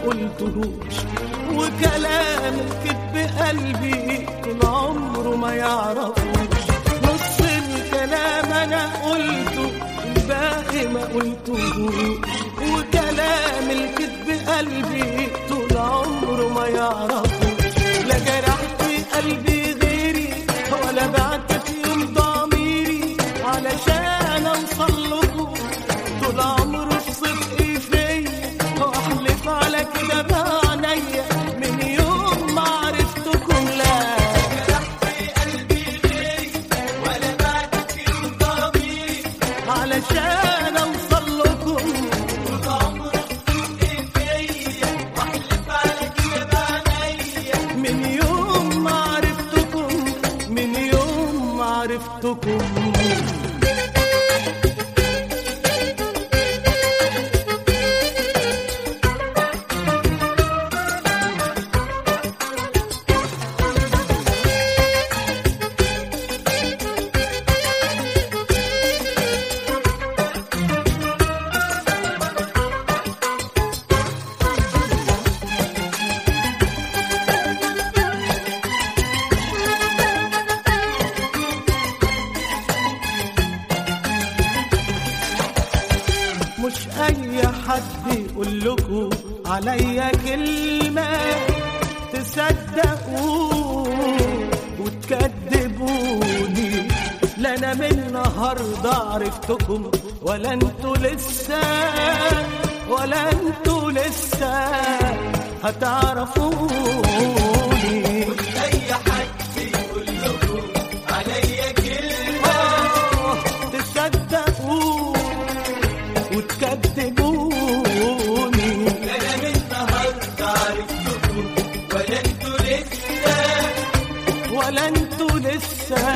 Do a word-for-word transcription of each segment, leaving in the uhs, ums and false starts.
قلتهوش، وكلام الكذب قلبي طول عمره ما يعرفوش. نص الكلام انا قلته الباقي ما قلتهوش، وكلام الكذب قلبي طول عمره ما يعرفوش. لا جرحت قلبي غيري ولا بعت في يوم ضميري علشان اوصل لكم. طول عمره الصدق فيا واحلف على كده بعينيا من يوم ما عرفتكم. لا جرحت قلبي غيري ولا بعت في يوم ضميري علشان اوصل لكم. طول عمره الصدق فيا واحلف على كده بعينيا من يوم ما عرفتكم، من يوم ما عرفتكم. مش اي حد يقول لكم عليا كلمة تصدقوا وتكذبوني. لا انا من النهارده عرفتكم ولا انتوا لسه، ولا انتوا لسه هتعرفوني. مش اي حد يقول لكم عليا كلمة تصدقوا وتكذبوني. انا من النهارده عرفتكم ولا انتوا لسه، ولا انتوا لسه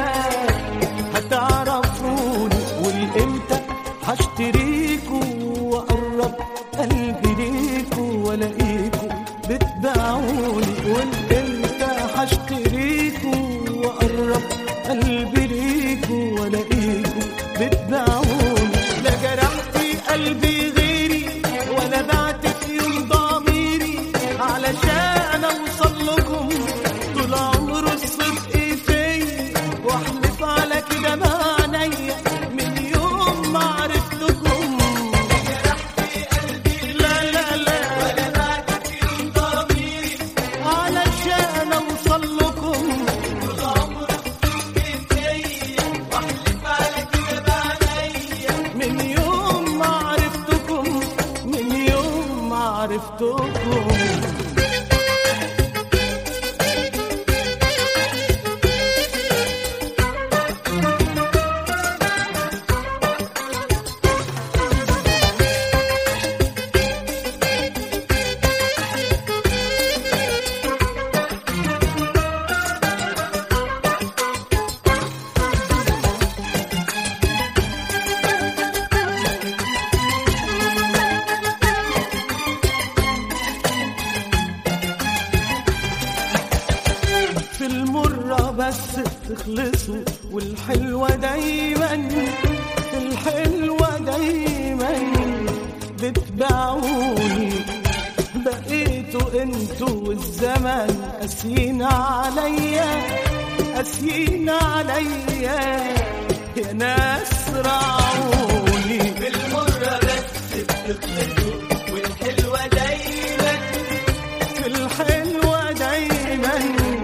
هتعرفوني. والامتى هشتريكوا واقرب قلبي ليكوا والاقيكوا بتباعوني. والامتى هشتريكوا واقرب قلبي ليكوا والاقيكوا بتباعوني. لا جرحت قلبي غيري ولا بعت في يوم ضميري علشان اوصل لكم. طول عمره الصدق فيا واحلف على كده بعينيا من يوم ما عرفتكم. جرحت قلبي لا لا لا ولا بعت في يوم ضميري علشان اوصل لكم. طول عمره الصدق فيا واحلف على كده بعينيا من يوم ما عرفتكم، من يوم ما عرفتكم. في المرة بس تخلصوا والحلوة دايما، في الحلوة دايما بتباعوني. بقيتوا انتوا والزمن قاسيين عليا، قاسيين عليا يا ناس راعوني. في المرة بس بتخلصوا والحلوة دايما، في الحلوة دايما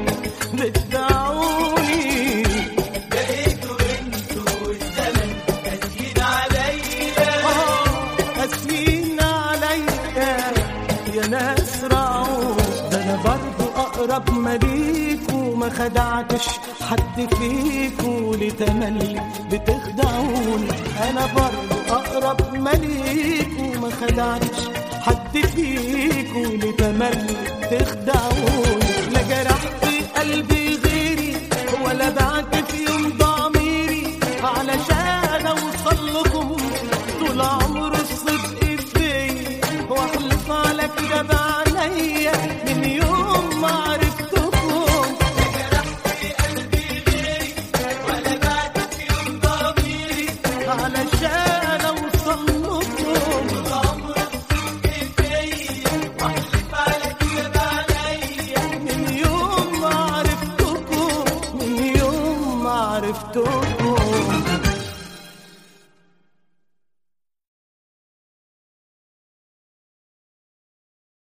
بتدعوني. بقيتوا انتوا والزمن قاسيين عليا، قاسيين عليا يا ناس راعون. ده انا برضو اقرب ماليكوا ما خدعتش حد فيكوا لتملي بتخدعوني. انا برضو اقرب ماليكوا ما خدعتش حد فيكوا لتملي تخدعوني. لا جرحت قلبي غيري ولا بعت في يوم ضميري علشان اوصل لكم. طول عمره الصدق فيا واحلف على كده بعينيا من يوم ما عرفتكم. لا جرحت قلبي غيري ولا بعت في يوم ضميري علشان اوصل لكم. طول عمره الصدق فيا واحلف عودتكم.